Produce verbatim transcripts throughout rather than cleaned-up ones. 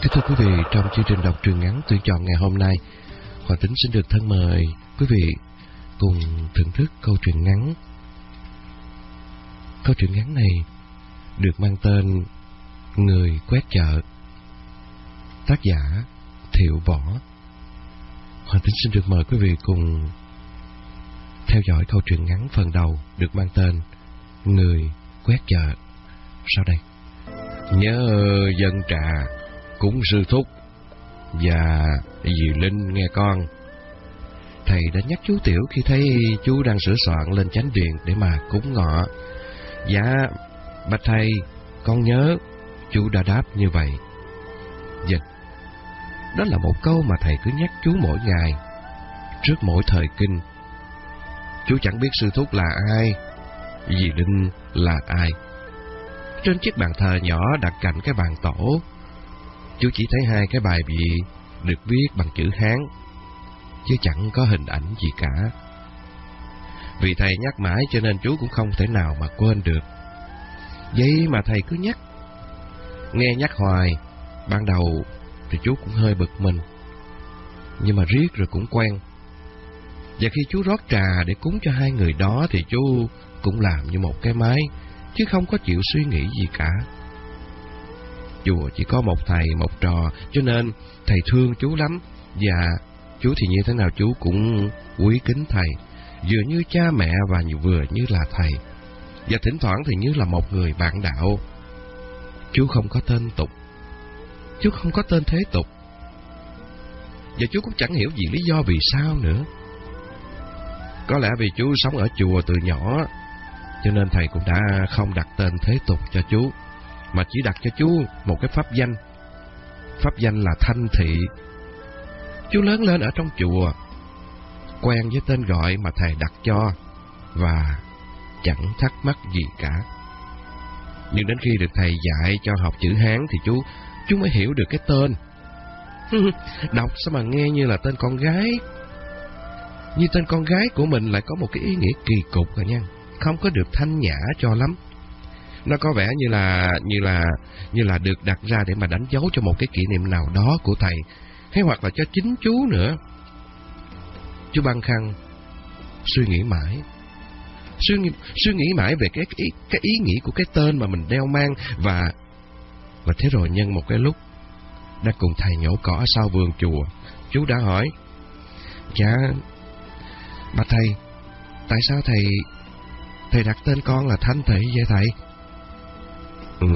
Kính thưa quý vị, trong chương trình đọc truyện ngắn tuyển chọn ngày hôm nay, Hoàng Tính xin được thân mời quý vị cùng thưởng thức câu chuyện ngắn. Câu chuyện ngắn này được mang tên Người quét chợ, tác giả Thiệu Võ. Hoàng Tính xin được mời quý vị cùng theo dõi câu chuyện ngắn phần đầu được mang tên Người quét chợ sau đây. Nhớ dân trà cúng sư thúc và dì Linh nghe con. Thầy đã nhắc chú Tiểu khi thấy chú đang sửa soạn lên chánh điện để mà cúng ngọ. Dạ, bạch thầy, con nhớ. Chú đã đáp như vậy. Dạ, đó là một câu mà thầy cứ nhắc chú mỗi ngày, trước mỗi thời kinh. Chú chẳng biết sư thúc là ai, dì Linh là ai. Trên chiếc bàn thờ nhỏ đặt cạnh cái bàn tổ, chú chỉ thấy hai cái bài vị được viết bằng chữ Hán, chứ chẳng có hình ảnh gì cả. Vì thầy nhắc mãi cho nên chú cũng không thể nào mà quên được. Vậy mà thầy cứ nhắc. Nghe nhắc hoài, ban đầu thì chú cũng hơi bực mình, nhưng mà riết rồi cũng quen. Và khi chú rót trà để cúng cho hai người đó thì chú cũng làm như một cái máy, chứ không có chịu suy nghĩ gì cả. Chùa chỉ có một thầy, một trò, cho nên thầy thương chú lắm. Và chú thì như thế nào chú cũng quý kính thầy, vừa như cha mẹ và vừa như là thầy. Và thỉnh thoảng thì như là một người bạn đạo. Chú không có tên tục, chú không có tên thế tục. Và chú cũng chẳng hiểu gì lý do vì sao nữa. Có lẽ vì chú sống ở chùa từ nhỏ, cho nên thầy cũng đã không đặt tên thế tục cho chú, mà chỉ đặt cho chú một cái pháp danh. Pháp danh là Thanh Thị. Chú lớn lên ở trong chùa, quen với tên gọi mà thầy đặt cho, và chẳng thắc mắc gì cả. Nhưng đến khi được thầy dạy cho học chữ Hán thì chú chú mới hiểu được cái tên. Đọc sao mà nghe như là tên con gái, như tên con gái của mình lại có một cái ý nghĩa kỳ cục rồi nha, không có được thanh nhã cho lắm. Nó có vẻ như là như là như là được đặt ra để mà đánh dấu cho một cái kỷ niệm nào đó của thầy, hay hoặc là cho chính chú nữa. Chú băn khoăn, suy nghĩ mãi, suy nghĩ, suy nghĩ mãi về cái ý, cái ý nghĩa của cái tên mà mình đeo mang. Và và thế rồi nhân một cái lúc đã cùng thầy nhổ cỏ sau vườn chùa, chú đã hỏi: Dạ, bạch thầy, tại sao thầy thầy đặt tên con là Thanh Thị vậy thầy? Ừ,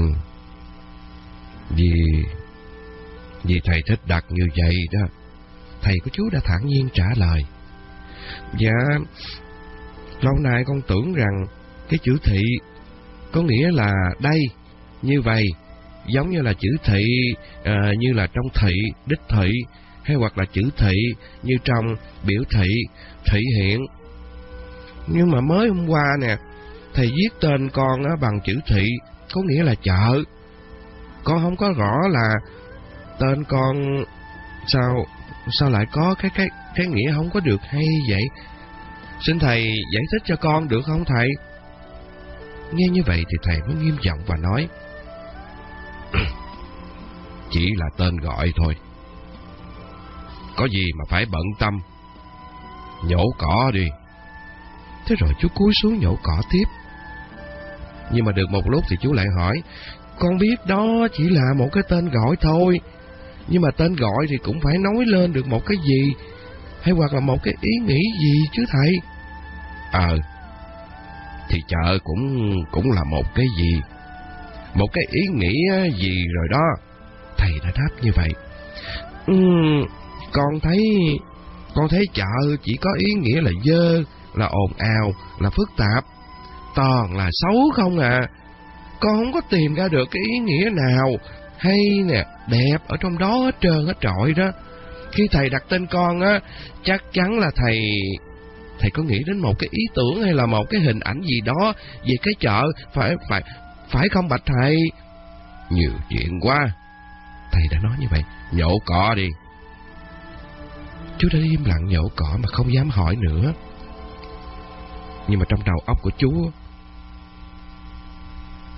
vì vì thầy thích đặt như vậy đó. Thầy của chú đã thản nhiên trả lời. Dạ, lâu nay con tưởng rằng cái chữ Thị có nghĩa là đây, như vậy, giống như là chữ Thị à, như là trong thị, đích thị, hay hoặc là chữ Thị như trong biểu thị, thị hiện. Nhưng mà mới hôm qua nè, thầy viết tên con á, bằng chữ Thị có nghĩa là chợ. Con không có rõ là tên con sao sao lại có cái cái cái nghĩa không có được hay vậy. Xin thầy giải thích cho con được không thầy? Nghe như vậy thì thầy mới nghiêm giọng và nói: Chỉ là tên gọi thôi, có gì mà phải bận tâm. Nhổ cỏ đi. Thế rồi chú cúi xuống nhổ cỏ tiếp. Nhưng mà được một lúc thì chú lại hỏi: Con biết đó chỉ là một cái tên gọi thôi, nhưng mà tên gọi thì cũng phải nói lên được một cái gì, hay hoặc là một cái ý nghĩ gì chứ thầy. Ờ, thì chợ cũng cũng là một cái gì, một cái ý nghĩa gì rồi đó. Thầy đã đáp như vậy. Ừ, con thấy con thấy chợ chỉ có ý nghĩa là dơ, là ồn ào, là phức tạp, toàn là xấu không à. Con không có tìm ra được cái ý nghĩa nào hay nè, đẹp ở trong đó hết trơn hết trọi đó. Khi thầy đặt tên con á, chắc chắn là thầy thầy có nghĩ đến một cái ý tưởng hay là một cái hình ảnh gì đó về cái chợ, phải phải phải không bạch thầy? Nhiều chuyện quá. Thầy đã nói như vậy. Nhổ cỏ đi. Chú đã im lặng nhổ cỏ mà không dám hỏi nữa. Nhưng mà trong đầu óc của chú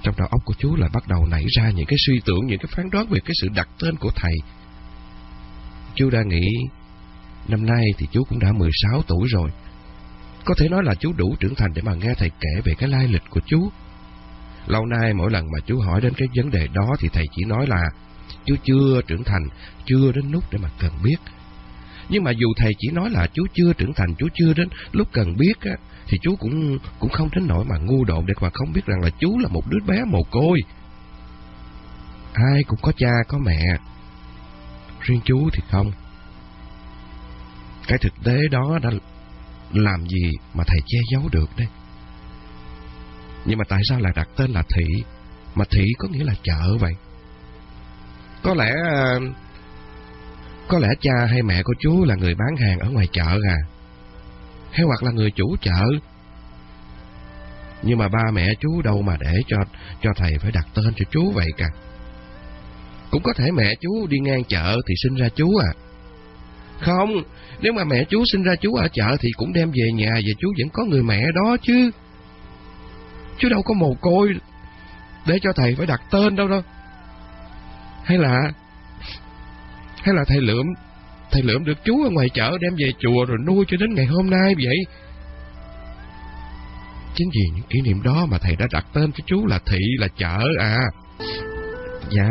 Trong đầu óc của chú lại bắt đầu nảy ra những cái suy tưởng, những cái phán đoán về cái sự đặt tên của thầy. Chú đã nghĩ năm nay thì chú cũng đã mười sáu tuổi rồi. Có thể nói là chú đủ trưởng thành để mà nghe thầy kể về cái lai lịch của chú. Lâu nay mỗi lần mà chú hỏi đến cái vấn đề đó thì thầy chỉ nói là chú chưa trưởng thành, chưa đến lúc để mà cần biết. Nhưng mà dù thầy chỉ nói là chú chưa trưởng thành, chú chưa đến lúc cần biết á, thì chú cũng cũng không đến nỗi mà ngu độn để mà không biết rằng là chú là một đứa bé mồ côi. Ai cũng có cha có mẹ, riêng chú thì không. Cái thực tế đó đã làm gì mà thầy che giấu được đây. Nhưng mà tại sao lại đặt tên là Thị, mà Thị có nghĩa là chợ vậy? Có lẽ Có lẽ cha hay mẹ của chú là người bán hàng ở ngoài chợ à, hay hoặc là người chủ chợ. Nhưng mà ba mẹ chú đâu mà để cho cho thầy phải đặt tên cho chú vậy cả. Cũng có thể mẹ chú đi ngang chợ thì sinh ra chú à. Không, nếu mà mẹ chú sinh ra chú ở chợ thì cũng đem về nhà và chú vẫn có người mẹ đó chứ. Chú đâu có mồ côi để cho thầy phải đặt tên đâu đâu. Hay là Hay là thầy lượm Thầy lượm được chú ở ngoài chợ đem về chùa rồi nuôi cho đến ngày hôm nay vậy. Chính vì những kỷ niệm đó mà thầy đã đặt tên cho chú là Thị, là chợ à. Dạ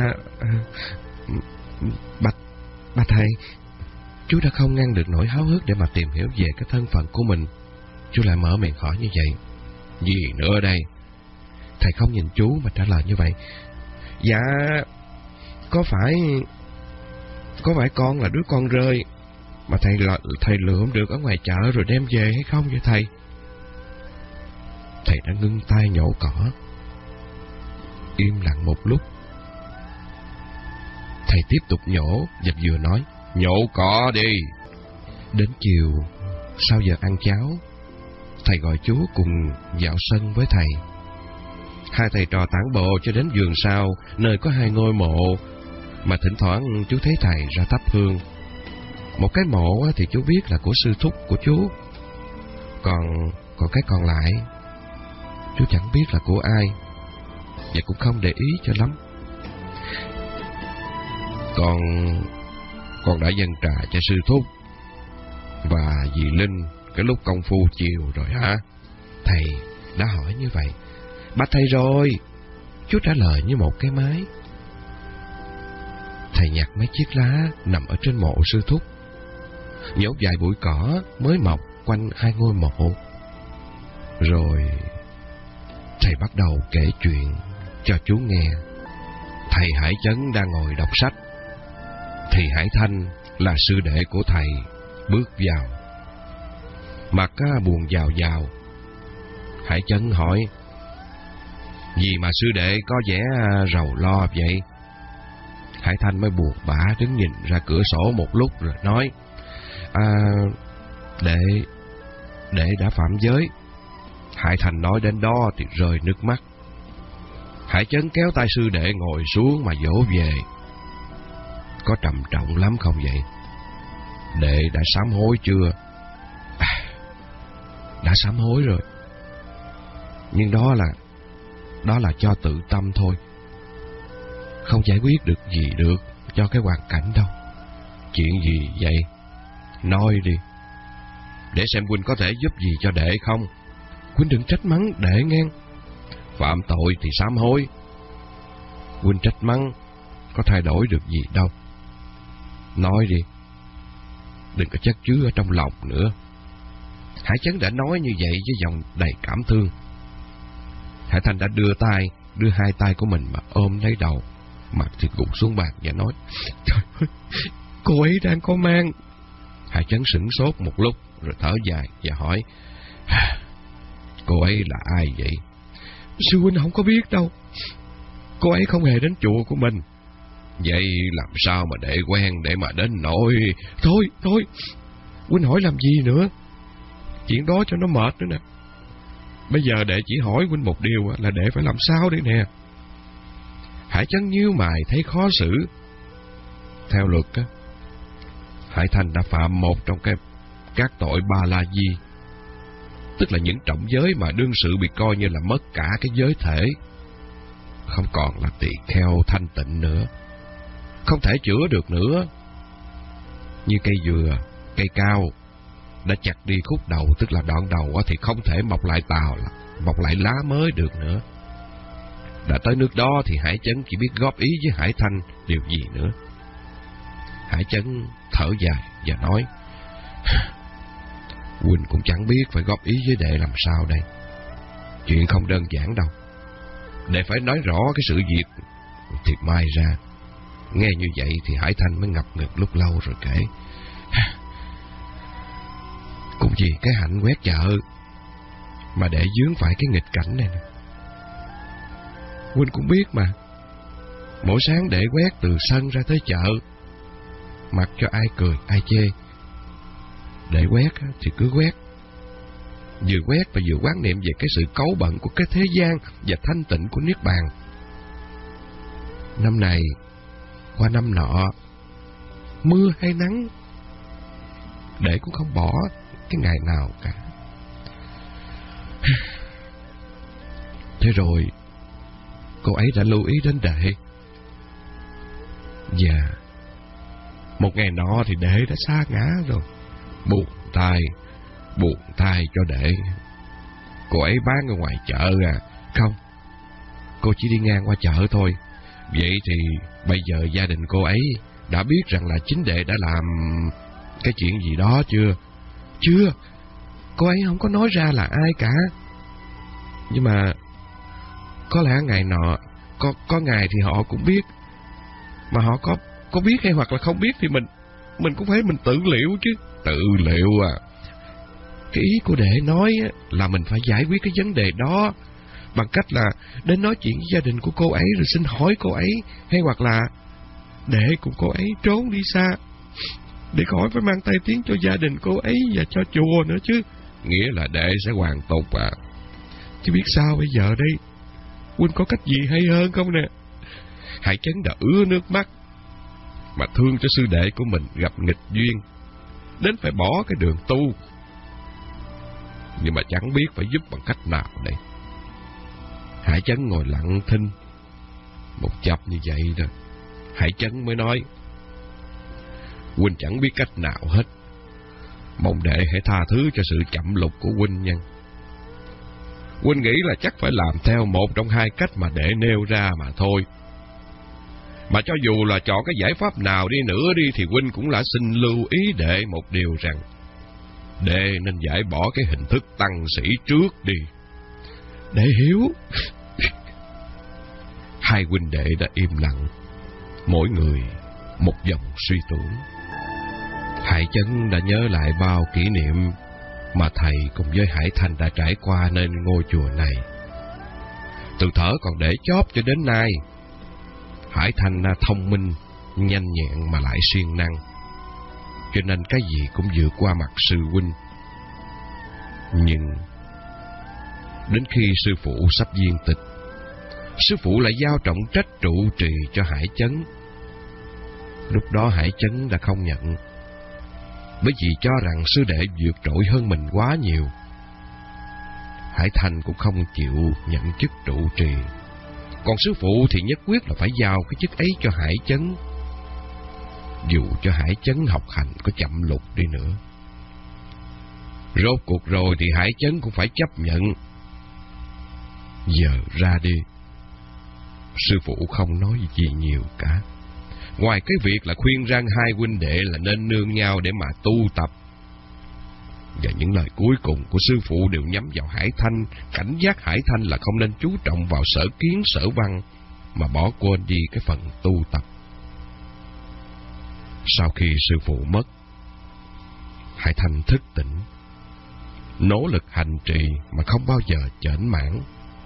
Bạch Bạch thầy, chú đã không ngăn được nỗi háo hức để mà tìm hiểu về cái thân phận của mình. Chú lại mở miệng hỏi như vậy. Gì nữa đây? Thầy không nhìn chú mà trả lời như vậy. Dạ Có phải Có phải con là đứa con rơi mà thầy thầy lượm được ở ngoài chợ rồi đem về hay không vậy thầy? Thầy đã ngưng tay nhổ cỏ. Im lặng một lúc, thầy tiếp tục nhổ và vừa nói: Nhổ cỏ đi. Đến chiều, sau giờ ăn cháo, thầy gọi chú cùng dạo sân với thầy. Hai thầy trò tản bộ cho đến vườn sau, nơi có hai ngôi mộ mà thỉnh thoảng chú thấy thầy ra thắp hương. Một cái mộ thì chú biết là của sư thúc của chú, Còn còn cái còn lại chú chẳng biết là của ai, và cũng không để ý cho lắm. Con Con đã dâng trà cho sư thúc và dì Linh cái lúc công phu chiều rồi hả? Thầy đã hỏi như vậy. Bạch thầy rồi, chú trả lời như một cái máy. Thầy nhặt mấy chiếc lá nằm ở trên mộ sư thúc, nhổ vài bụi cỏ mới mọc quanh hai ngôi mộ. Rồi thầy bắt đầu kể chuyện cho chú nghe. Thầy Hải Chấn đang ngồi đọc sách, thì Hải Thanh là sư đệ của thầy bước vào. Mặt buồn giàu giàu. Hải Chấn hỏi: Gì mà sư đệ có vẻ rầu lo vậy? Hải Thanh mới buồn bã đứng nhìn ra cửa sổ một lúc rồi nói: À, đệ, đệ đã phạm giới. Hải Thanh nói đến đó thì rơi nước mắt. Hải Chấn kéo tay sư đệ ngồi xuống mà dỗ về. Có trầm trọng lắm không vậy? Đệ đã sám hối chưa? À, đã sám hối rồi. Nhưng đó là Đó là cho tự tâm thôi, không giải quyết được gì được cho cái hoàn cảnh đâu. Chuyện gì vậy? Nói đi, để xem huynh có thể giúp gì cho đệ không. Huynh đừng trách mắng đệ nghe. Phạm tội thì sám hối, huynh trách mắng có thay đổi được gì đâu. Nói đi, đừng có chất chứa ở trong lòng nữa. Hải Chấn đã nói như vậy với giọng đầy cảm thương. Hải Thanh đã đưa tay, đưa hai tay của mình mà ôm lấy đầu, mặt thì gục xuống bàn và nói: Trời ơi, cô ấy đang có mang. Hải Chấn sửng sốt một lúc rồi thở dài và hỏi: Cô ấy là ai vậy? Sư huynh không có biết đâu. Cô ấy không hề đến chùa của mình. Vậy làm sao mà để quen để mà đến nỗi... Thôi, thôi, huynh hỏi làm gì nữa? Chuyện đó cho nó mệt nữa nè. Bây giờ đệ chỉ hỏi huynh một điều là đệ phải làm sao đây nè. Hải Chấn nhíu mày thấy khó xử. Theo luật á, Hải Thanh đã phạm một trong cái các tội ba la di, tức là những trọng giới mà đương sự bị coi như là mất cả cái giới thể. không còn là tỳ kheo thanh tịnh nữa, không thể chữa được nữa. Như cây dừa, cây cao đã chặt đi khúc đầu, tức là đoạn đầu thì không thể mọc lại tàu, mọc lại lá mới được nữa. Đã tới nước đó thì Hải Chấn chỉ biết góp ý với Hải Thanh điều gì nữa. Hải Chấn thở dài và nói: huynh cũng chẳng biết phải góp ý với đệ làm sao đây. Chuyện không đơn giản đâu. Đệ phải nói rõ cái sự việc thiệt mai ra. Nghe như vậy thì Hải Thanh mới ngập ngừng lúc lâu rồi kể: cũng vì cái hạnh quét chợ mà đệ vướng phải cái nghịch cảnh này nè. Huynh cũng biết mà, mỗi sáng đệ quét từ sân ra tới chợ, mặc cho ai cười ai chê. Đệ quét thì cứ quét, vừa quét và vừa quán niệm về cái sự cấu bận của cái thế gian và thanh tịnh của Niết Bàn. Năm này qua năm nọ, mưa hay nắng, đệ cũng không bỏ cái ngày nào cả. Thế rồi cô ấy đã lưu ý đến đệ, và một ngày nọ thì đệ đã sa ngã rồi. Buồn thay, buồn thay cho đệ. Cô ấy bán ở ngoài chợ à? Không, cô chỉ đi ngang qua chợ thôi. Vậy thì bây giờ gia đình cô ấy đã biết rằng là chính đệ đã làm cái chuyện gì đó chưa? Chưa, cô ấy không có nói ra là ai cả. Nhưng mà có lẽ ngày nọ, có có ngày thì họ cũng biết. Mà họ có có biết hay hoặc là không biết thì mình mình cũng phải mình tự liệu chứ. Tự liệu à? Cái ý của đệ nói là mình phải giải quyết cái vấn đề đó bằng cách là đến nói chuyện với gia đình của cô ấy rồi xin hỏi cô ấy, hay hoặc là đệ cùng cô ấy trốn đi xa để khỏi phải mang tay tiếng cho gia đình cô ấy và cho chùa nữa chứ. Nghĩa là đệ sẽ hoàn tục à? Chứ biết sao bây giờ đây? Huynh có cách gì hay hơn không nè? Hải Chấn đã ứa nước mắt mà thương cho sư đệ của mình gặp nghịch duyên, đến phải bỏ cái đường tu. Nhưng mà chẳng biết phải giúp bằng cách nào đây. Hải Chấn ngồi lặng thinh một chập như vậy rồi, Hải Chấn mới nói: huynh chẳng biết cách nào hết. Mong đệ hãy tha thứ cho sự chậm lục của huynh nha. Huynh nghĩ là chắc phải làm theo một trong hai cách mà đệ nêu ra mà thôi. Mà cho dù là chọn cái giải pháp nào đi nữa đi thì huynh cũng đã xin lưu ý đệ một điều rằng đệ nên giải bỏ cái hình thức tăng sĩ trước đi. Đệ hiểu. Hai huynh đệ đã im lặng, mỗi người một dòng suy tưởng. Hải Chấn đã nhớ lại bao kỷ niệm mà thầy cùng với Hải Thanh đã trải qua nên ngôi chùa này. Từ thở còn để chóp cho đến nay, Hải Thanh thông minh, nhanh nhẹn mà lại siêng năng, cho nên cái gì cũng vượt qua mặt sư huynh. Nhưng đến khi sư phụ sắp viên tịch, sư phụ lại giao trọng trách trụ trì cho Hải Chấn. Lúc đó Hải Chấn đã không nhận, bởi vì cho rằng sư đệ vượt trội hơn mình quá nhiều. Hải Thanh cũng không chịu nhận chức trụ trì, còn sư phụ thì nhất quyết là phải giao cái chức ấy cho Hải Chấn, dù cho Hải Chấn học hành có chậm lục đi nữa. Rốt cuộc rồi thì Hải Chấn cũng phải chấp nhận. Giờ ra đi, sư phụ không nói gì nhiều cả, ngoài cái việc là khuyên răn hai huynh đệ là nên nương nhau để mà tu tập. Và những lời cuối cùng của sư phụ đều nhắm vào Hải Thanh, cảnh giác Hải Thanh là không nên chú trọng vào sở kiến sở văn, mà bỏ quên đi cái phần tu tập. Sau khi sư phụ mất, Hải Thanh thức tỉnh, nỗ lực hành trì mà không bao giờ chểnh mảng.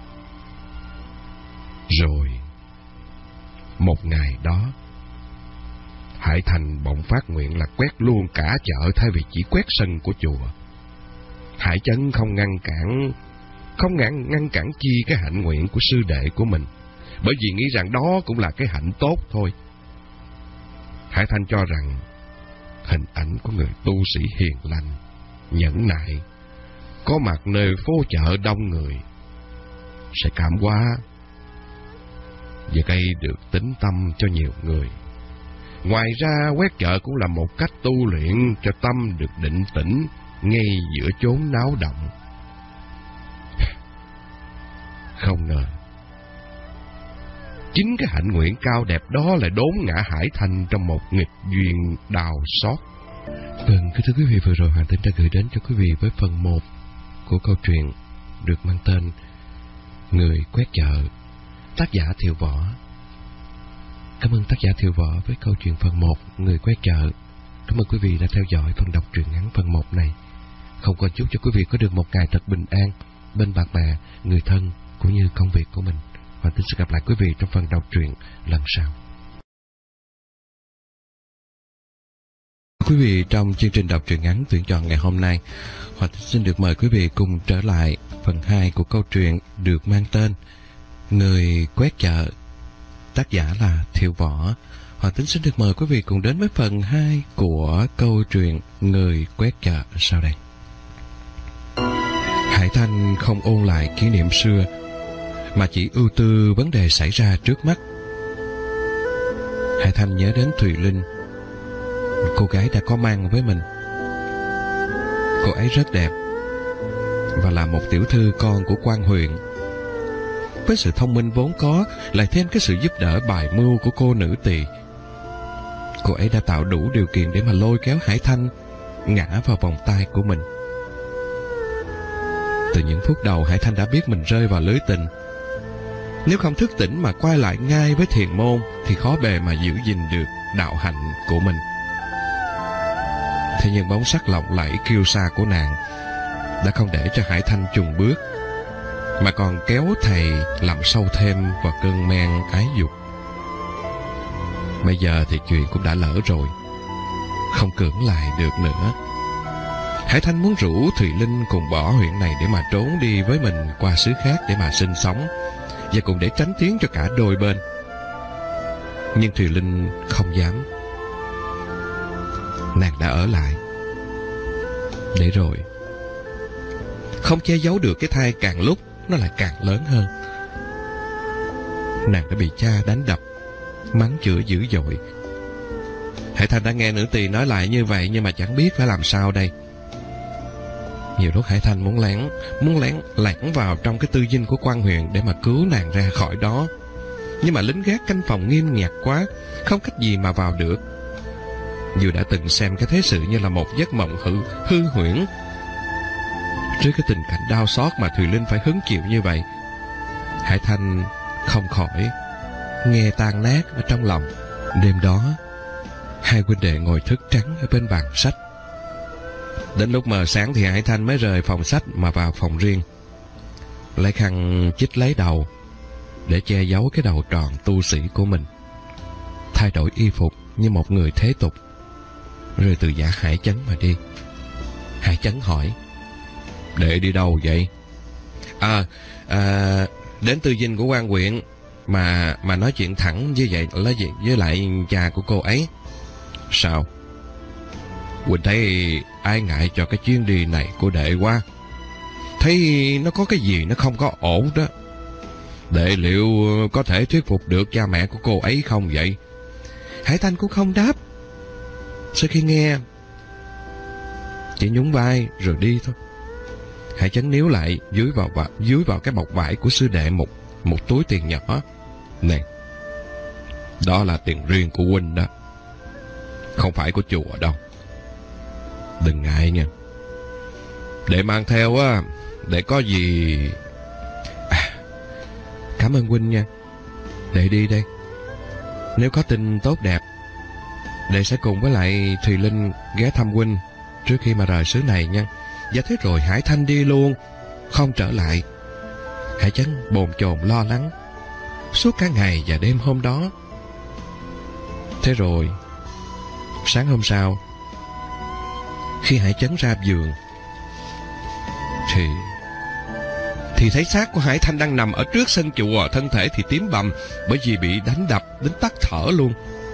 Rồi một ngày đó, Hải Thanh bỗng phát nguyện là quét luôn cả chợ thay vì chỉ quét sân của chùa. Hải Chấn không ngăn cản, không ngăn ngăn cản chi cái hạnh nguyện của sư đệ của mình, bởi vì nghĩ rằng đó cũng là cái hạnh tốt thôi. Hải Thanh cho rằng hình ảnh của người tu sĩ hiền lành, nhẫn nại, có mặt nơi phố chợ đông người sẽ cảm hóa và gây được tín tâm cho nhiều người. Ngoài ra, quét chợ cũng là một cách tu luyện cho tâm được định tĩnh ngay giữa chốn náo động. Không ngờ, chính cái hạnh nguyện cao đẹp đó lại đốn ngã Hải Thanh trong một nghịch duyên đau xót. Vâng, thưa quý vị, vừa rồi Hoàng Tính đã gửi đến cho quý vị với phần một của câu chuyện được mang tên Người Quét Chợ, tác giả Thiệu Võ. Cảm ơn tác giả Thiệu Võ với câu chuyện phần một Người Quét Chợ. Cảm ơn quý vị đã theo dõi phần đọc truyện ngắn phần một này. Không còn chúc cho quý vị có được một ngày thật bình an bên bạn bè, người thân cũng như công việc của mình. Và tôi sẽ gặp lại quý vị trong phần đọc truyện lần sau. Quý vị, trong chương trình đọc truyện ngắn tuyển chọn ngày hôm nay, Hoàng Tính xin được mời quý vị cùng trở lại phần hai của câu chuyện được mang tên Người Quét Chợ, tác giả là Thiệu Võ. Hoàng Tính xin được mời quý vị cùng đến với phần hai của câu chuyện Người Quét Chợ sau đây. Hải Thanh không ôn lại kỷ niệm xưa, mà chỉ ưu tư vấn đề xảy ra trước mắt. Hải Thanh nhớ đến Thùy Linh, cô gái đã có mang với mình. Cô ấy rất đẹp và là một tiểu thư con của quan huyện. Với sự thông minh vốn có, lại thêm cái sự giúp đỡ bài mưu của cô nữ tỳ, cô ấy đã tạo đủ điều kiện để mà lôi kéo Hải Thanh ngã vào vòng tay của mình. Từ những phút đầu, Hải Thanh đã biết mình rơi vào lưới tình. Nếu không thức tỉnh mà quay lại ngay với thiền môn thì khó bề mà giữ gìn được đạo hạnh của mình. Thế nhưng bóng sắc lộng lẫy kiêu sa của nàng đã không để cho Hải Thanh chùn bước, mà còn kéo thầy làm sâu thêm vào cơn men ái dục. Bây giờ thì chuyện cũng đã lỡ rồi, không cưỡng lại được nữa. Hải Thanh muốn rủ Thùy Linh cùng bỏ huyện này để mà trốn đi với mình qua xứ khác để mà sinh sống, và cùng để tránh tiếng cho cả đôi bên. Nhưng Thùy Linh không dám. Nàng đã ở lại. Để rồi, không che giấu được cái thai càng lúc nó lại càng lớn hơn. Nàng đã bị cha đánh đập, mắng chửi dữ dội. Hải Thanh đã nghe nữ tỳ nói lại như vậy, nhưng mà chẳng biết phải làm sao đây. Nhiều lúc Hải Thanh muốn lén Muốn lén lẻn vào trong cái tư dinh của quan huyện để mà cứu nàng ra khỏi đó. Nhưng mà lính gác canh phòng nghiêm ngặt quá, không cách gì mà vào được. Dù đã từng xem cái thế sự như là một giấc mộng hư, hư huyễn, trước cái tình cảnh đau xót mà Thùy Linh phải hứng chịu như vậy, Hải Thanh không khỏi nghe tan nát ở trong lòng. Đêm đó, hai huynh đệ ngồi thức trắng ở bên bàn sách. Đến lúc mờ sáng thì Hải Thanh mới rời phòng sách mà vào phòng riêng, lấy khăn chích lấy đầu để che giấu cái đầu tròn tu sĩ của mình, thay đổi y phục như một người thế tục, rồi từ giả Hải Chấn mà đi. Hải Chấn hỏi: "Đệ đi đâu vậy?" À, à đến tư dinh của quan huyện mà mà nói chuyện thẳng như vậy là gì với lại cha của cô ấy. Sao? Quỳnh thấy ai ngại cho cái chuyến đi này của đệ quá. Thấy nó có cái gì nó không có ổn đó. Đệ liệu có thể thuyết phục được cha mẹ của cô ấy không vậy? Hải Thanh cũng không đáp. Sau khi nghe, chỉ nhún vai rồi đi thôi. Hải Chấn níu lại dưới vào dưới vào cái bọc vải của sư đệ một một túi tiền nhỏ. Này, đó là tiền riêng của huynh đó, không phải của chùa đâu. Đừng ngại nha, để mang theo á, để có gì. À, cảm ơn huynh nha. Để đi đây. Nếu có tin tốt đẹp, đệ sẽ cùng với lại Thùy Linh ghé thăm huynh trước khi mà rời xứ này nha. Và thế rồi Hải Thanh đi luôn, không trở lại. Hải Chấn bồn chồn lo lắng suốt cả ngày và đêm hôm đó. Thế rồi sáng hôm sau, khi Hải Chấn ra giường thì thì thấy xác của Hải Thanh đang nằm ở trước sân chùa. Thân thể thì tím bầm bởi vì bị đánh đập đến tắt thở luôn.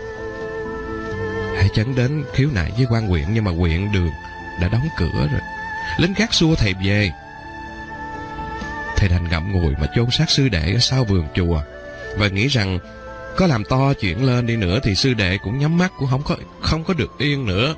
Hải Chấn đến khiếu nại với quan huyện, nhưng mà huyện đường đã đóng cửa rồi. Lính gác xua thầy về. Thầy đành ngậm ngùi mà chôn xác sư đệ ở sau vườn chùa. và nghĩ rằng có làm to chuyện lên đi nữa thì sư đệ cũng nhắm mắt, cũng không có không có được yên nữa.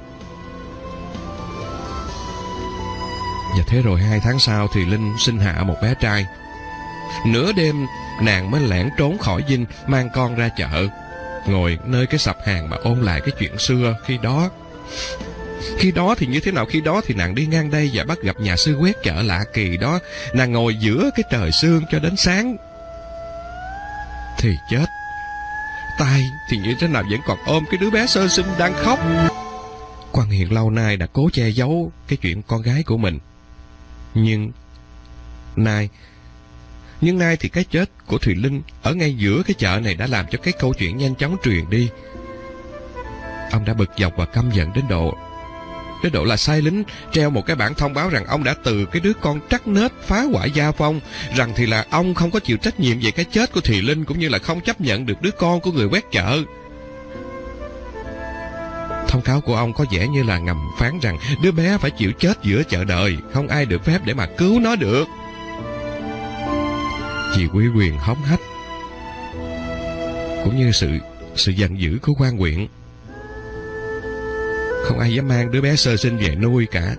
Và thế rồi hai tháng sau thì Linh sinh hạ một bé trai. Nửa đêm nàng mới lẻn trốn khỏi dinh, mang con ra chợ, ngồi nơi cái sạp hàng mà ôn lại cái chuyện xưa khi đó. Khi đó thì như thế nào? Khi đó thì nàng đi ngang đây và bắt gặp nhà sư quét chợ lạ kỳ đó. Nàng ngồi giữa cái trời sương cho đến sáng thì chết. Tai thì như thế nào vẫn còn ôm cái đứa bé sơ sinh đang khóc. Quan Hiền lâu nay đã cố che giấu cái chuyện con gái của mình. Nhưng nay Nhưng nay thì cái chết của Thùy Linh ở ngay giữa cái chợ này đã làm cho cái câu chuyện nhanh chóng truyền đi. Ông đã bực dọc và căm giận đến độ Đến độ là sai lính treo một cái bảng thông báo rằng ông đã từ cái đứa con trắc nết phá hoại gia phong, rằng thì là ông không có chịu trách nhiệm về cái chết của Thùy Linh, cũng như là không chấp nhận được đứa con của người quét chợ. Thông cáo của ông có vẻ như là ngầm phán rằng đứa bé phải chịu chết giữa chợ đời, không ai được phép để mà cứu nó được. Vì uy quyền hống hách cũng như sự sự giận dữ của quan huyện, không ai dám mang đứa bé sơ sinh về nuôi cả.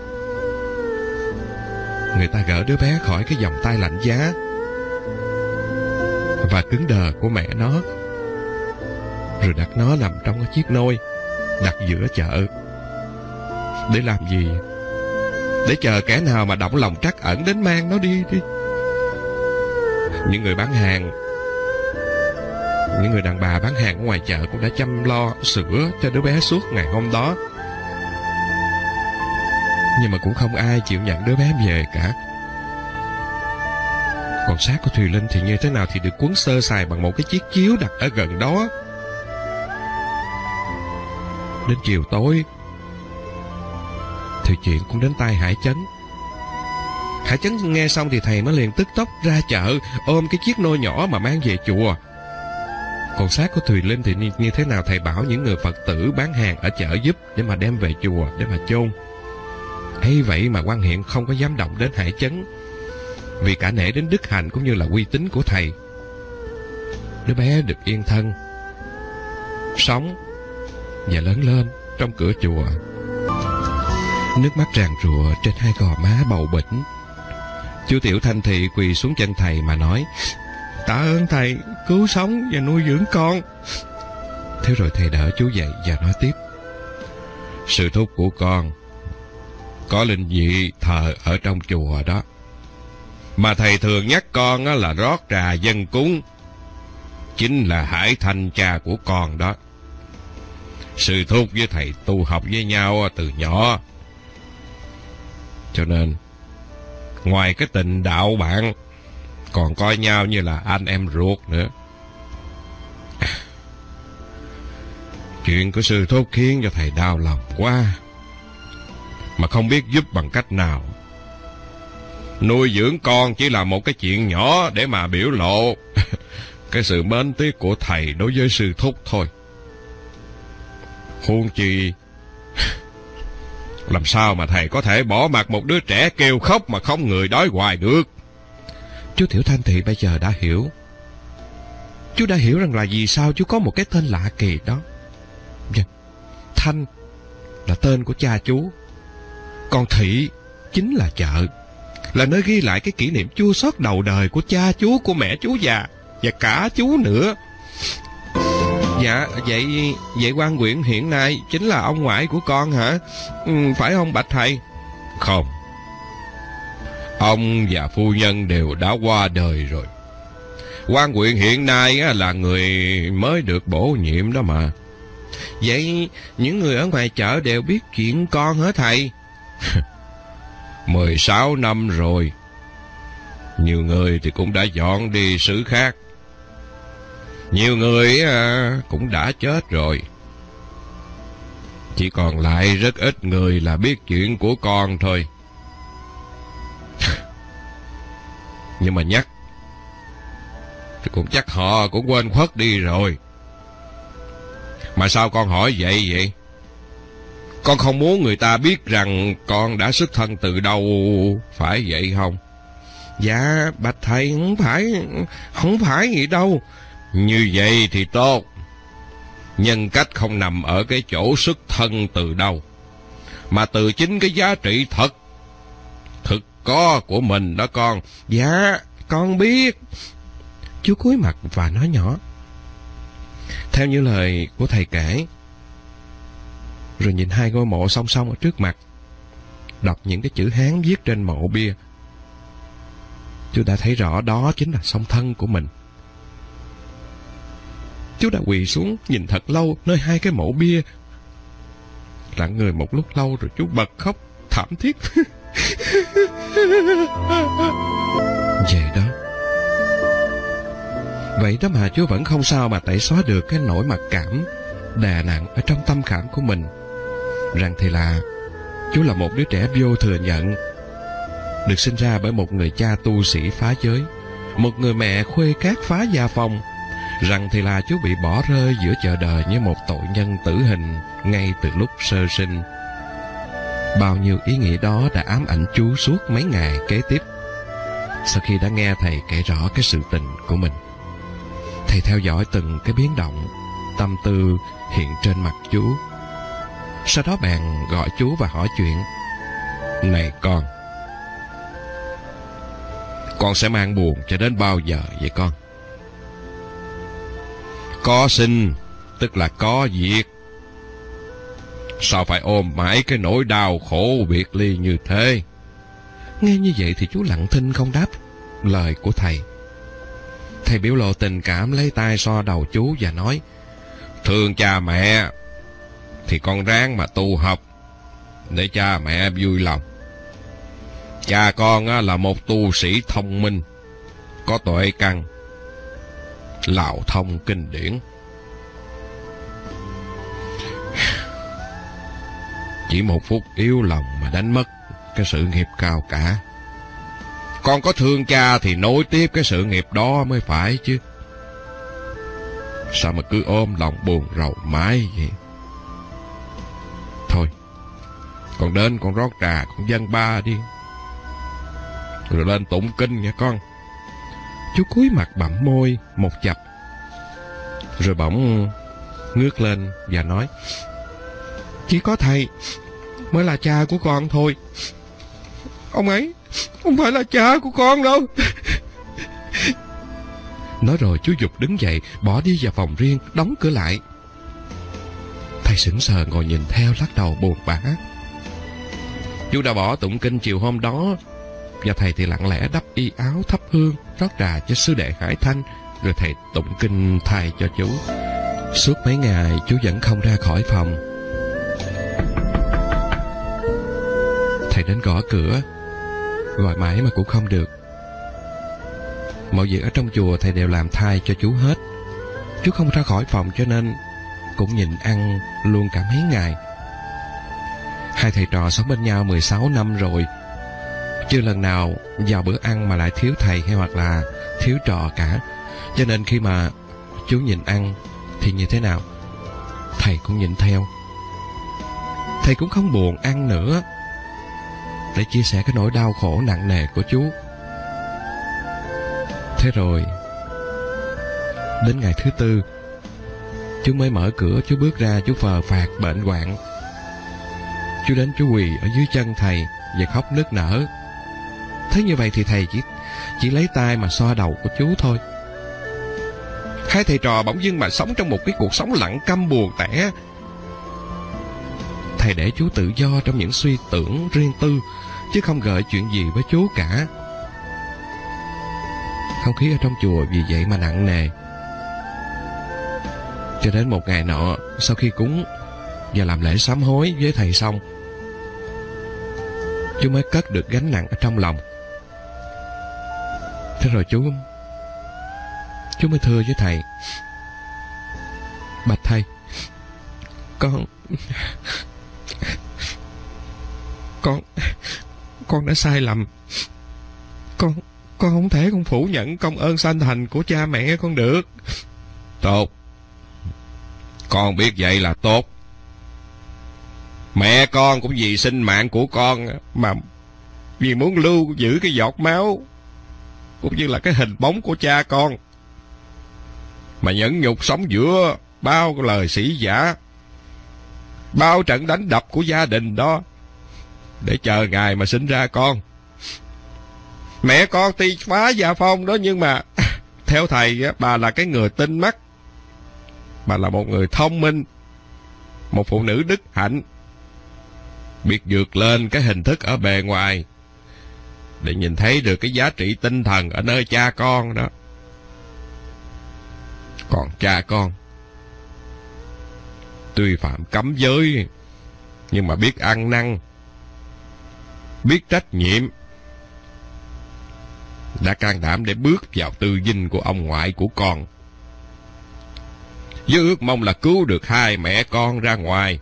Người ta gỡ đứa bé khỏi cái vòng tay lạnh giá và cứng đờ của mẹ nó, rồi đặt nó nằm trong cái chiếc nôi đặt giữa chợ. Để làm gì? Để chờ kẻ nào mà động lòng trắc ẩn đến mang nó đi đi. Những người bán hàng, những người đàn bà bán hàng ở ngoài chợ cũng đã chăm lo sữa cho đứa bé suốt ngày hôm đó. Nhưng mà cũng không ai chịu nhận đứa bé về cả. Còn xác của Thùy Linh thì như thế nào thì được cuốn sơ sài bằng một cái chiếc chiếu đặt ở gần đó. Đến chiều tối thì chuyện cũng đến tai Hải Chấn. Hải Chấn nghe xong thì thầy mới liền tức tốc ra chợ, ôm cái chiếc nôi nhỏ mà mang về chùa. Còn xác của Thùy Linh thì như thế nào thầy bảo những người Phật tử bán hàng ở chợ giúp để mà đem về chùa để mà chôn. Hay vậy mà quan huyện không có dám động đến Hải Chấn, vì cả nể đến đức hạnh cũng như là uy tín của thầy. Đứa bé được yên thân, sống và lớn lên trong cửa chùa. Nước mắt ràn rụa trên hai gò má bầu bĩnh. Chú Tiểu Thanh Thị quỳ xuống chân thầy mà nói: "Tạ ơn thầy cứu sống và nuôi dưỡng con." Thế rồi thầy đỡ chú dậy và nói tiếp: "Sư thúc của con có linh vị thờ ở trong chùa đó, mà thầy thường nhắc con là rót trà dân cúng, chính là Hải Thanh cha của con đó. Sư thúc với thầy tu học với nhau từ nhỏ, cho nên ngoài cái tình đạo bạn còn coi nhau như là anh em ruột nữa. Chuyện của sư thúc khiến cho thầy đau lòng quá, mà không biết giúp bằng cách nào. Nuôi dưỡng con chỉ là một cái chuyện nhỏ để mà biểu lộ cái sự mến tiếc của thầy đối với sư thúc thôi. Huống chi làm sao mà thầy có thể bỏ mặc một đứa trẻ kêu khóc mà không người đói hoài được." Chú Tiểu Thanh Thị bây giờ đã hiểu. Chú đã hiểu rằng là vì sao chú có một cái tên lạ kỳ đó. Thanh là tên của cha chú, còn Thị chính là chợ, là nơi ghi lại cái kỷ niệm chua xót đầu đời của cha chú, của mẹ chú già và cả chú nữa. Dạ, vậy vậy quan huyện hiện nay chính là ông ngoại của con hả? Ừ, phải không bạch thầy? Không, ông và phu nhân đều đã qua đời rồi. Quan huyện hiện nay là người mới được bổ nhiệm đó mà. Vậy những người ở ngoài chợ đều biết chuyện con hả thầy? Mười sáu năm rồi. Nhiều người thì cũng đã dọn đi xứ khác, nhiều người à, cũng đã chết rồi. Chỉ còn lại rất ít người là biết chuyện của con thôi. Nhưng mà nhắc thì cũng chắc họ cũng quên khuất đi rồi. Mà sao con hỏi vậy vậy? Con không muốn người ta biết rằng con đã xuất thân từ đâu, phải vậy không? Dạ bạch thầy, không phải Không phải vậy đâu. Như vậy thì tốt. Nhân cách không nằm ở cái chỗ xuất thân từ đâu, mà từ chính cái giá trị thật, thực có của mình đó con. Dạ, con biết. Chú cúi mặt và nói nhỏ, theo như lời của thầy kể. Rồi nhìn hai ngôi mộ song song ở trước mặt, đọc những cái chữ Hán viết trên mộ bia. Chú đã thấy rõ đó chính là song thân của mình. Chú đã quỳ xuống nhìn thật lâu nơi hai cái mộ bia. Lặng người một lúc lâu rồi chú bật khóc thảm thiết. Vậy đó. Vậy đó mà chú vẫn không sao mà tẩy xóa được cái nỗi mặc cảm đè nặng ở trong tâm khảm của mình, rằng thì là chú là một đứa trẻ vô thừa nhận, được sinh ra bởi một người cha tu sĩ phá giới, một người mẹ khuê cát phá gia phong, rằng thì là chú bị bỏ rơi giữa chợ đời như một tội nhân tử hình ngay từ lúc sơ sinh. Bao nhiêu ý nghĩ đó đã ám ảnh chú suốt mấy ngày kế tiếp. Sau khi đã nghe thầy kể rõ cái sự tình của mình, thầy theo dõi từng cái biến động, tâm tư hiện trên mặt chú. Sau đó bèn gọi chú và hỏi chuyện. Này con, con sẽ mang buồn cho đến bao giờ vậy con? Có sinh tức là có diệt, sao phải ôm mãi cái nỗi đau khổ biệt ly như thế? Nghe như vậy thì chú lặng thinh không đáp lời của thầy. Thầy biểu lộ tình cảm lấy tay xoa đầu chú và nói, thương cha mẹ thì con ráng mà tu học để cha mẹ vui lòng. Cha con là một tu sĩ thông minh, có tuệ căn, lào thông kinh điển. Chỉ một phút yếu lòng mà đánh mất cái sự nghiệp cao cả. Con có thương cha thì nối tiếp cái sự nghiệp đó mới phải chứ. Sao mà cứ ôm lòng buồn rầu mãi vậy? Thôi, con đến con rót trà, con dâng ba đi, rồi lên tụng kinh nha con. Chú cúi mặt bặm môi một chập, rồi bỗng ngước lên và nói, chỉ có thầy mới là cha của con thôi. Ông ấy không phải là cha của con đâu. Nói rồi chú giục đứng dậy, bỏ đi vào phòng riêng, đóng cửa lại. Thầy sững sờ ngồi nhìn theo, lắc đầu buồn bã. Chú đã bỏ tụng kinh chiều hôm đó, và thầy thì lặng lẽ đắp y áo, thắp hương, rót trà cho sư đệ Hải Thanh, rồi thầy tụng kinh thay cho chú. Suốt mấy ngày chú vẫn không ra khỏi phòng. Thầy đến gõ cửa, gọi mãi mà cũng không được. Mọi việc ở trong chùa thầy đều làm thay cho chú hết. Chú không ra khỏi phòng cho nên cũng nhịn ăn luôn cả mấy ngày. Hai thầy trò sống bên nhau mười sáu năm rồi, chưa lần nào vào bữa ăn mà lại thiếu thầy hay hoặc là thiếu trò cả. Cho nên khi mà chú nhịn ăn thì như thế nào thầy cũng nhịn theo. Thầy cũng không buồn ăn nữa, để chia sẻ cái nỗi đau khổ nặng nề của chú. Thế rồi đến ngày thứ tư, chú mới mở cửa. Chú bước ra, chú phờ phạc bệnh hoạn. Chú đến chú quỳ ở dưới chân thầy và khóc nức nở. Thế như vậy thì thầy chỉ chỉ lấy tay mà xoa đầu của chú thôi. Hai thầy trò bỗng dưng mà sống trong một cái cuộc sống lặng câm buồn tẻ. Thầy để chú tự do trong những suy tưởng riêng tư, chứ không gợi chuyện gì với chú cả. Không khí ở trong chùa vì vậy mà nặng nề. Cho đến một ngày nọ, sau khi cúng và làm lễ sám hối với thầy xong, chú mới cất được gánh nặng ở trong lòng. Thế rồi chú Chú mới thưa với thầy, bạch thầy, Con Con Con đã sai lầm. Con Con không thể không phủ nhận công ơn sanh thành của cha mẹ con được. Tốt, con biết vậy là tốt. Mẹ con cũng vì sinh mạng của con, mà vì muốn lưu giữ cái giọt máu cũng như là cái hình bóng của cha con, mà nhẫn nhục sống giữa bao lời sĩ giả, bao trận đánh đập của gia đình đó, để chờ ngày mà sinh ra con. Mẹ con tuy phá gia phong đó, nhưng mà theo thầy, bà là cái người tinh mắt, bà là một người thông minh, một phụ nữ đức hạnh, biết vượt lên cái hình thức ở bề ngoài để nhìn thấy được cái giá trị tinh thần ở nơi cha con đó. Còn cha con tuy phạm cấm giới, nhưng mà biết ăn năn, biết trách nhiệm, đã can đảm để bước vào tư dinh của ông ngoại của con, với ước mong là cứu được hai mẹ con ra ngoài.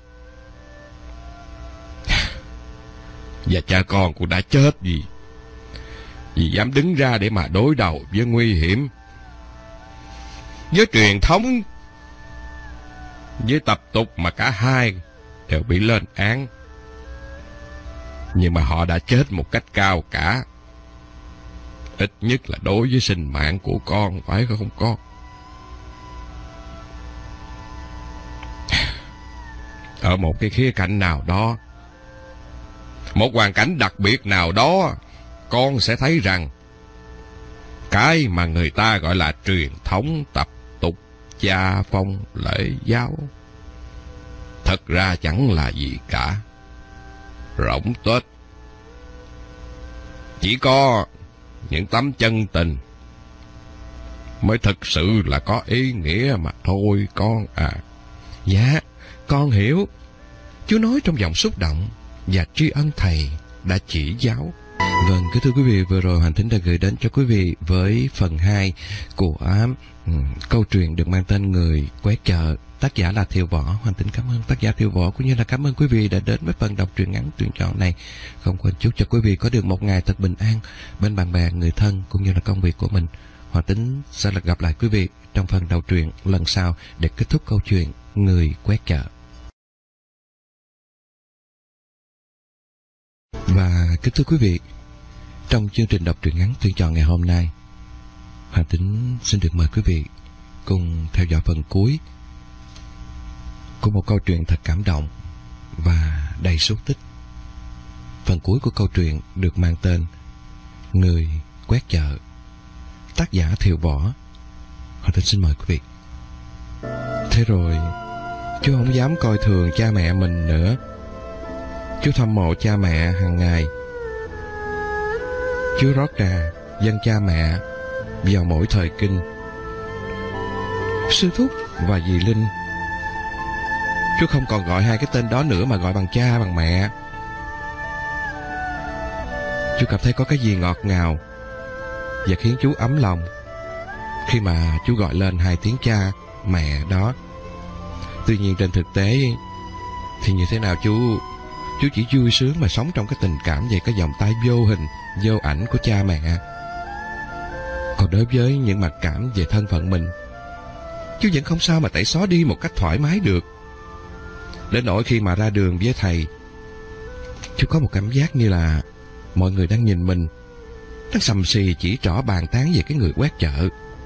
Và cha con cũng đã chết vì vì dám đứng ra để mà đối đầu với nguy hiểm, với truyền thống, với tập tục mà cả hai đều bị lên án. Nhưng mà họ đã chết một cách cao cả, ít nhất là đối với sinh mạng của con, phải không con? Ở một cái khía cạnh nào đó, một hoàn cảnh đặc biệt nào đó, con sẽ thấy rằng cái mà người ta gọi là truyền thống tập tục, gia phong lễ giáo, thật ra chẳng là gì cả, rỗng tuếch. Chỉ có những tấm chân tình mới thực sự là có ý nghĩa mà thôi con à. Dạ, con hiểu. Chú nói trong giọng xúc động và tri ân thầy đã chỉ giáo. Vâng, kính thưa quý vị, vừa rồi Hoàng Thính đã gửi đến cho quý vị với phần hai của um, câu chuyện được mang tên Người Quét Chợ. Tác giả là Thiều Võ. Hoàng Thính cảm ơn tác giả Thiều Võ, cũng như là cảm ơn quý vị đã đến với phần đọc truyện ngắn tuyển chọn này. Không quên chúc cho quý vị có được một ngày thật bình an bên bạn bè, người thân cũng như là công việc của mình. Hoàng Thính sẽ là gặp lại quý vị trong phần đầu truyện lần sau để kết thúc câu chuyện Người Quét Chợ. Và kính thưa quý vị, trong chương trình đọc truyện ngắn tuyển chọn ngày hôm nay, Hoàng Thính xin được mời quý vị cùng theo dõi phần cuối của một câu chuyện thật cảm động và đầy xúc tích. Phần cuối của câu chuyện được mang tên Người Quét Chợ, tác giả Thiều Võ. Hoàng Thính xin mời quý vị. Thế rồi, chú không dám coi thường cha mẹ mình nữa. Chú thăm mộ cha mẹ hàng ngày. Chú rót trà dâng cha mẹ vào mỗi thời kinh. Sư Thúc và dì Linh. Chú không còn gọi hai cái tên đó nữa mà gọi bằng cha bằng mẹ. Chú cảm thấy có cái gì ngọt ngào và khiến chú ấm lòng khi mà chú gọi lên hai tiếng cha mẹ đó. Tuy nhiên trên thực tế thì như thế nào chú Chú chỉ vui sướng mà sống trong cái tình cảm về cái vòng tay vô hình, vô ảnh của cha mẹ. Còn đối với những mặc cảm về thân phận mình, chú vẫn không sao mà tẩy xóa đi một cách thoải mái được. Đến nỗi khi mà ra đường với thầy, chú có một cảm giác như là mọi người đang nhìn mình, đang sầm xì chỉ trỏ bàn tán về cái người quét chợ.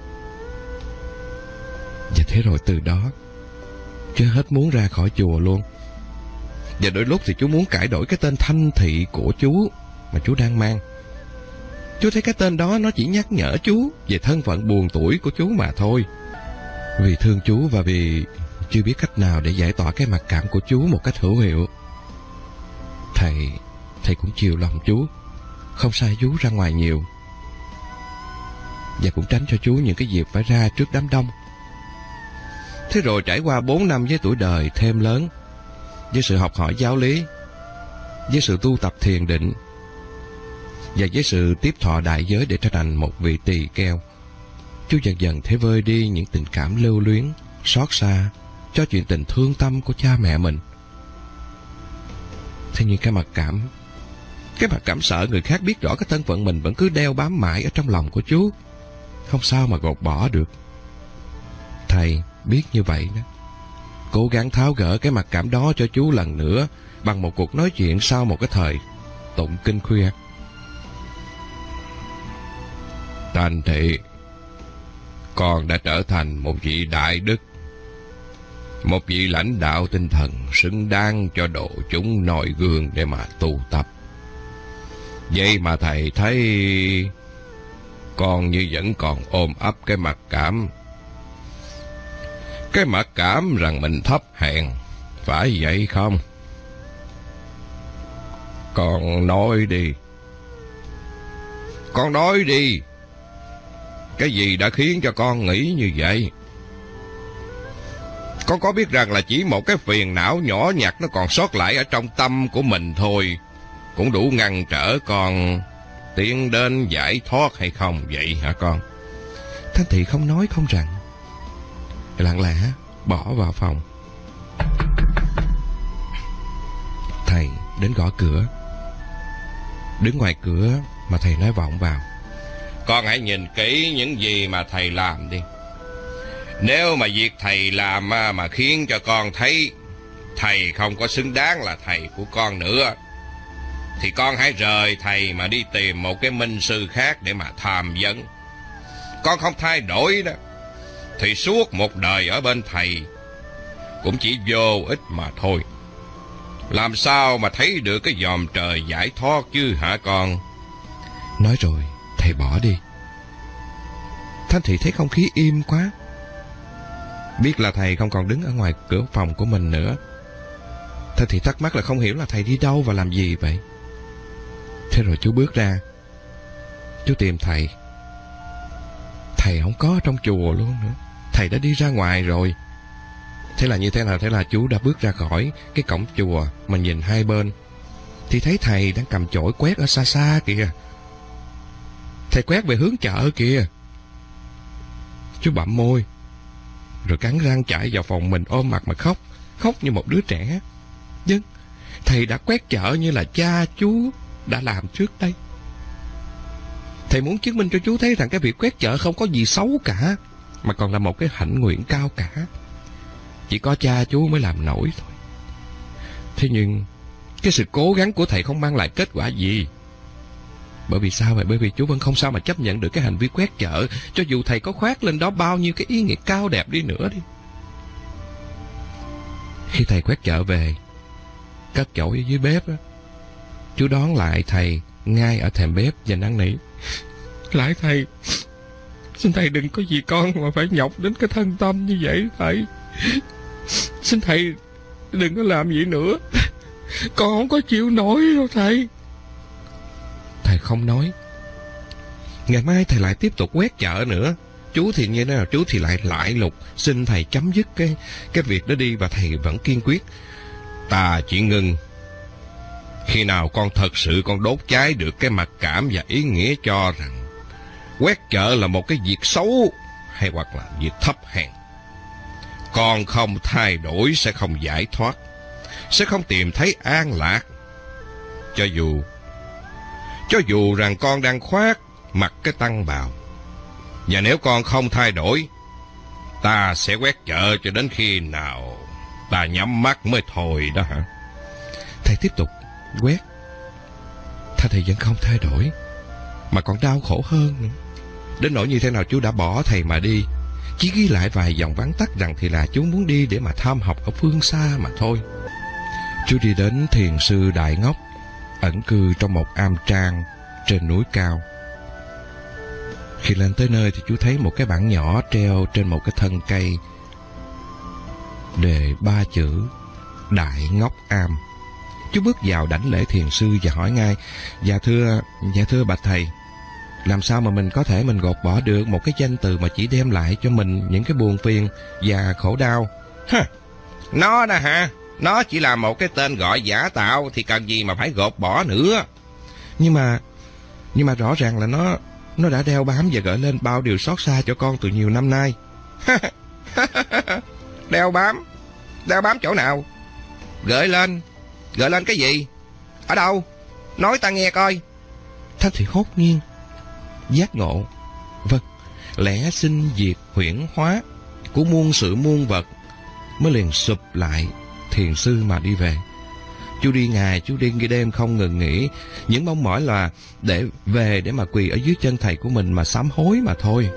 Và thế rồi từ đó, chú hết muốn ra khỏi chùa luôn. Và đôi lúc thì chú muốn cải đổi cái tên Thanh Thị của chú mà chú đang mang. Chú thấy cái tên đó nó chỉ nhắc nhở chú về thân phận buồn tủi của chú mà thôi. Vì thương chú và vì chưa biết cách nào để giải tỏa cái mặc cảm của chú một cách hữu hiệu, Thầy Thầy cũng chiều lòng chú, không sai chú ra ngoài nhiều, và cũng tránh cho chú những cái dịp phải ra trước đám đông. Thế rồi trải qua bốn năm với tuổi đời thêm lớn, với sự học hỏi giáo lý, với sự tu tập thiền định, và với sự tiếp thọ đại giới để trở thành một vị tỳ kheo, chú dần dần thấy vơi đi những tình cảm lưu luyến, xót xa cho chuyện tình thương tâm của cha mẹ mình. Thế nhưng cái mặc cảm, cái mặc cảm sợ người khác biết rõ cái thân phận mình vẫn cứ đeo bám mãi ở trong lòng của chú, không sao mà gột bỏ được. Thầy biết như vậy đó, cố gắng tháo gỡ cái mặc cảm đó cho chú lần nữa bằng một cuộc nói chuyện sau một cái thời tụng kinh khuya. Thanh Thị, con đã trở thành một vị đại đức, một vị lãnh đạo tinh thần xứng đáng cho độ chúng noi gương để mà tu tập. Vậy mà thầy thấy con như vẫn còn ôm ấp cái mặc cảm. Cái mặc cảm rằng mình thấp hèn, phải vậy không? Con nói đi. Con nói đi. Cái gì đã khiến cho con nghĩ như vậy? Con có biết rằng là chỉ một cái phiền não nhỏ nhặt nó còn sót lại ở trong tâm của mình thôi cũng đủ ngăn trở con tiến đến giải thoát hay không vậy hả con? Thanh Thị không nói không rằng, lặng lẽ bỏ vào phòng. Thầy đến gõ cửa. Đứng ngoài cửa mà thầy nói vọng vào: Con hãy nhìn kỹ những gì mà thầy làm đi. Nếu mà việc thầy làm mà khiến cho con thấy thầy không có xứng đáng là thầy của con nữa, thì con hãy rời thầy mà đi tìm một cái minh sư khác để mà tham vấn. Con không thay đổi đó, thì suốt một đời ở bên thầy cũng chỉ vô ích mà thôi. Làm sao mà thấy được cái dòm trời giải thoát chứ hả con? Nói rồi thầy bỏ đi. Thanh Thị thấy không khí im quá, biết là thầy không còn đứng ở ngoài cửa phòng của mình nữa. Thanh Thị thắc mắc là không hiểu là thầy đi đâu và làm gì vậy. Thế rồi chú bước ra, chú tìm thầy. Thầy không có ở trong chùa luôn nữa, thầy đã đi ra ngoài rồi. Thế là như thế nào? Thế là chú đã bước ra khỏi cái cổng chùa mà nhìn hai bên, thì thấy thầy đang cầm chổi quét ở xa xa kìa. Thầy quét về hướng chợ kìa. Chú bặm môi, rồi cắn răng chạy vào phòng mình, ôm mặt mà khóc, khóc như một đứa trẻ. Nhưng thầy đã quét chợ như là cha chú đã làm trước đây. Thầy muốn chứng minh cho chú thấy rằng cái việc quét chợ không có gì xấu cả, mà còn là một cái hạnh nguyện cao cả. Chỉ có cha chú mới làm nổi thôi. Thế nhưng cái sự cố gắng của thầy không mang lại kết quả gì. Bởi vì sao vậy? Bởi vì chú vẫn không sao mà chấp nhận được cái hành vi quét chợ, cho dù thầy có khoác lên đó bao nhiêu cái ý nghĩa cao đẹp đi nữa đi. Khi thầy quét chợ về, cất chổi ở dưới bếp á, chú đón lại thầy ngay ở thềm bếp và năn nỉ: Lại thầy, xin thầy đừng có vì con mà phải nhọc đến cái thân tâm như vậy thầy. Xin thầy đừng có làm vậy nữa, con không có chịu nổi đâu thầy. Thầy không nói. Ngày mai thầy lại tiếp tục quét chợ nữa. Chú thì như thế nào? Chú thì lại lại lục xin thầy chấm dứt cái cái việc đó đi, và thầy vẫn kiên quyết: Ta chỉ ngưng khi nào con thật sự con đốt cháy được cái mặc cảm và ý nghĩa cho rằng quét chợ là một cái việc xấu hay hoặc là việc thấp hèn. Con không thay đổi sẽ không giải thoát, sẽ không tìm thấy an lạc. Cho dù Cho dù rằng con đang khoác mặc cái tăng bào, và nếu con không thay đổi, ta sẽ quét chợ cho đến khi nào ta nhắm mắt mới thôi đó hả? Thầy tiếp tục quét. Thầy thầy vẫn không thay đổi, mà còn đau khổ hơn nữa. Đến nỗi như thế nào chú đã bỏ thầy mà đi, chỉ ghi lại vài dòng vắn tắt rằng thì là chú muốn đi để mà tham học ở phương xa mà thôi. Chú đi đến thiền sư Đại Ngốc, ẩn cư trong một am trang trên núi cao. Khi lên tới nơi thì chú thấy một cái bảng nhỏ treo trên một cái thân cây, đề ba chữ Đại Ngốc Am. Chú bước vào đảnh lễ thiền sư và hỏi ngay: Dạ thưa, dạ thưa bạch thầy, làm sao mà mình có thể mình gột bỏ được một cái danh từ mà chỉ đem lại cho mình những cái buồn phiền và khổ đau? Hả? Nó đó hả? Nó chỉ là một cái tên gọi giả tạo thì cần gì mà phải gột bỏ nữa. Nhưng mà Nhưng mà rõ ràng là nó Nó đã đeo bám và gợi lên bao điều xót xa cho con từ nhiều năm nay. Đeo bám? Đeo bám chỗ nào? Gợi lên? Gợi lên cái gì? Ở đâu? Nói ta nghe coi. Thanh Thị hốt nhiên giác ngộ: Vâng, lẽ sinh diệt huyễn hóa của muôn sự muôn vật, mới liền sụp lại thiền sư mà đi về. Chú đi ngày, chú đi đêm không ngừng nghỉ, những mong mỏi là để về để mà quỳ ở dưới chân thầy của mình mà sám hối mà thôi.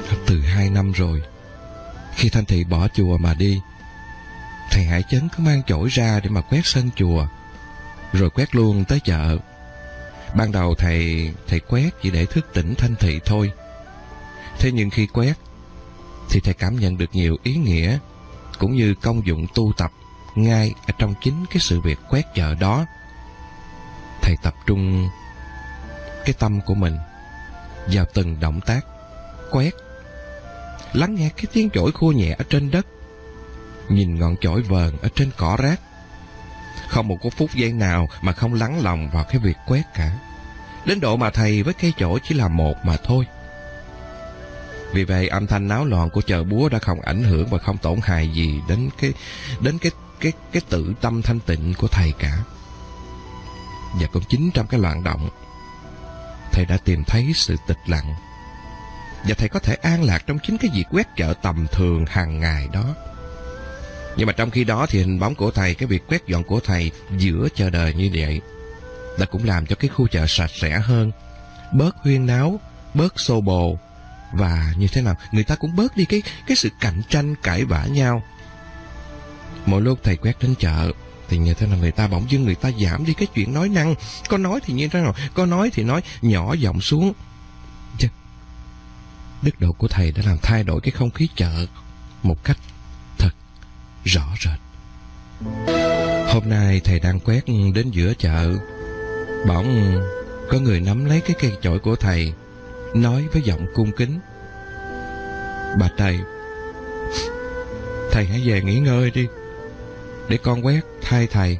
Từ hai năm rồi, khi Thanh Thị bỏ chùa mà đi, thầy Hải Chấn cứ mang chổi ra để mà quét sân chùa, rồi quét luôn tới chợ. Ban đầu thầy thầy quét chỉ để thức tỉnh Thanh Thị thôi. Thế nhưng khi quét thì thầy cảm nhận được nhiều ý nghĩa cũng như công dụng tu tập ngay ở trong chính cái sự việc quét chợ đó. Thầy tập trung cái tâm của mình vào từng động tác quét, lắng nghe cái tiếng chổi khua nhẹ ở trên đất, nhìn ngọn chổi vờn ở trên cỏ rác. Không một có phút giây nào mà không lắng lòng vào cái việc quét cả, đến độ mà thầy với cây chổi chỉ là một mà thôi. Vì vậy âm thanh náo loạn của chợ búa đã không ảnh hưởng và không tổn hại gì đến cái đến cái cái cái tự tâm thanh tịnh của thầy cả. Và cũng chính trong cái loạn động, thầy đã tìm thấy sự tịch lặng, và thầy có thể an lạc trong chính cái việc quét chợ tầm thường hàng ngày đó. Nhưng mà trong khi đó thì hình bóng của thầy, cái việc quét dọn của thầy giữa chờ đời như vậy, đã cũng làm cho cái khu chợ sạch sẽ hơn, bớt huyên náo, bớt xô bồ, và như thế nào người ta cũng bớt đi cái cái sự cạnh tranh cãi vã nhau. Mỗi lúc thầy quét đến chợ thì như thế nào người ta bỗng dưng người ta giảm đi cái chuyện nói năng. Có nói thì như thế nào, có nói thì nói nhỏ giọng xuống. Chứ đức độ của thầy đã làm thay đổi cái không khí chợ một cách thật rõ rệt. Hôm nay thầy đang quét đến giữa chợ, bỗng có người nắm lấy cái cây chổi của thầy, nói với giọng cung kính: "Bà thầy, thầy hãy về nghỉ ngơi đi, để con quét thay thầy."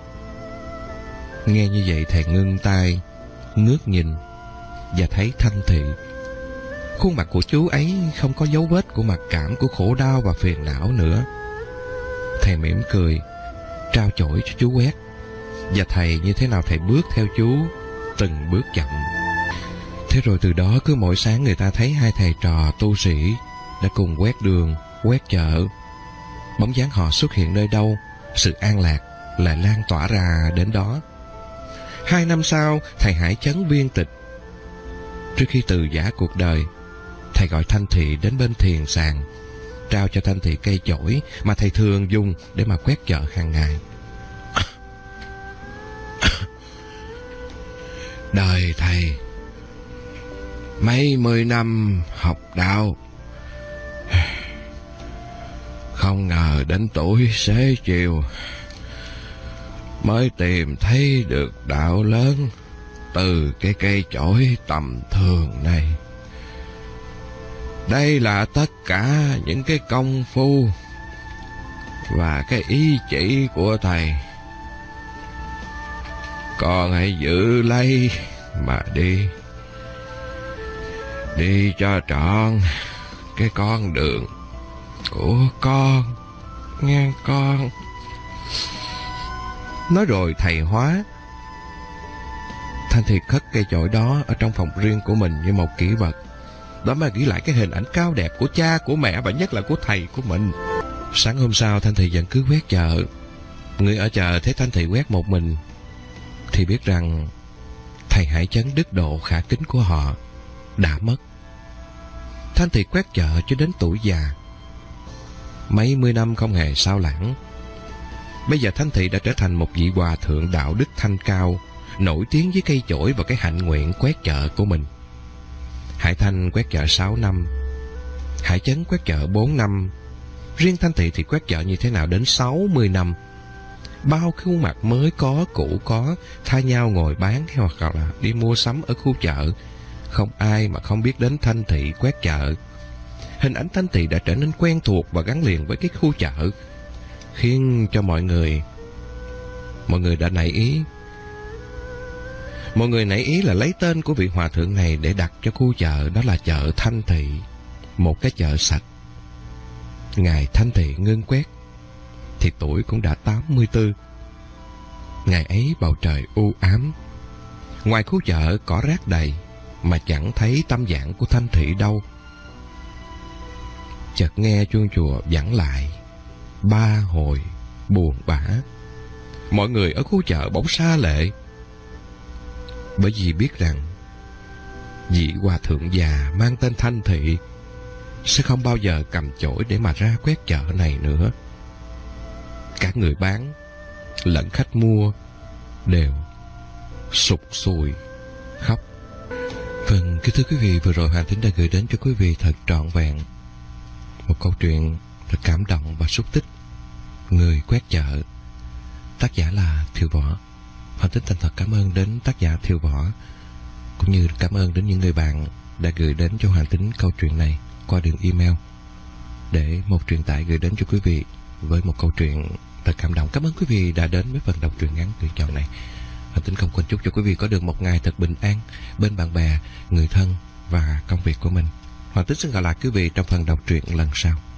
Nghe như vậy thầy ngưng tay, ngước nhìn và thấy Thanh Thị. Khuôn mặt của chú ấy không có dấu vết của mặc cảm, của khổ đau và phiền não nữa. Thầy mỉm cười, trao chổi cho chú quét, và thầy như thế nào thầy bước theo chú từng bước chậm. Thế rồi từ đó cứ mỗi sáng người ta thấy hai thầy trò tu sĩ đã cùng quét đường, quét chợ. Bóng dáng họ xuất hiện nơi đâu, sự an lạc lại lan tỏa ra đến đó. Hai năm sau, thầy Hải Chấn viên tịch. Trước khi từ giã cuộc đời, thầy gọi Thanh Thị đến bên thiền sàng, trao cho Thanh Thị cây chổi mà thầy thường dùng để mà quét chợ hàng ngày. Đời thầy mấy mươi năm học đạo, không ngờ đến tuổi xế chiều mới tìm thấy được đạo lớn từ cái cây chổi tầm thường này. Đây là tất cả những cái công phu và cái ý chỉ của thầy. Con hãy giữ lấy mà đi, đi cho trọn cái con đường của con, nghe con. Nói rồi thầy hóa. Thanh Thị cất cây chổi đó ở trong phòng riêng của mình như một kỷ vật. Đó mà ghi lại cái hình ảnh cao đẹp của cha, của mẹ và nhất là của thầy của mình. Sáng hôm sau Thanh Thị vẫn cứ quét chợ. Người ở chợ thấy Thanh Thị quét một mình thì biết rằng thầy Hải Chấn đức độ khả kính của họ đã mất. Thanh Thị quét chợ cho đến tuổi già, mấy mươi năm không hề sao lãng. Bây giờ Thanh Thị đã trở thành một vị hòa thượng đạo đức thanh cao, nổi tiếng với cây chổi và cái hạnh nguyện quét chợ của mình. Hải Thanh quét chợ sáu năm, Hải Chấn quét chợ bốn năm, riêng Thanh Thị thì quét chợ như thế nào đến sáu mươi năm. Bao khuôn mặt mới có, cũ có, thay nhau ngồi bán hoặc là đi mua sắm ở khu chợ. Không ai mà không biết đến Thanh Thị quét chợ. Hình ảnh Thanh Thị đã trở nên quen thuộc và gắn liền với cái khu chợ, khiến cho mọi người Mọi người đã nảy ý Mọi người nảy ý là lấy tên của vị hòa thượng này để đặt cho khu chợ, đó là chợ Thanh Thị, một cái chợ sạch. Ngày Thanh Thị ngưng quét thì tuổi cũng đã tám mươi tư. Ngày ấy bầu trời u ám, ngoài khu chợ cỏ rác đầy mà chẳng thấy tâm dạng của Thanh Thị đâu. Chợt nghe chuông chùa vẳng lại ba hồi buồn bã. Mọi người ở khu chợ bỗng xa lệ, bởi vì biết rằng vị hòa thượng già mang tên Thanh Thị sẽ không bao giờ cầm chổi để mà ra quét chợ này nữa. Cả người bán lẫn khách mua đều sụt sùi khóc. Vâng, kính thưa quý vị, vừa rồi Hoàng Tính đã gửi đến cho quý vị thật trọn vẹn một câu chuyện thật cảm động và xúc tích, Người quét chợ. Tác giả là Thiệu Võ. Hoàng Tính thành thật cảm ơn đến tác giả Thiệu Võ, cũng như cảm ơn đến những người bạn đã gửi đến cho Hoàng Tính câu chuyện này qua đường email để một truyền tải gửi đến cho quý vị với một câu chuyện thật cảm động. Cảm ơn quý vị đã đến với phần đọc truyện ngắn tuyển chọn này. Hoàng Tính không quên chúc cho quý vị có được một ngày thật bình an bên bạn bè, người thân và công việc của mình. Hoàng Tính xin gặp lại quý vị trong phần đọc truyện lần sau.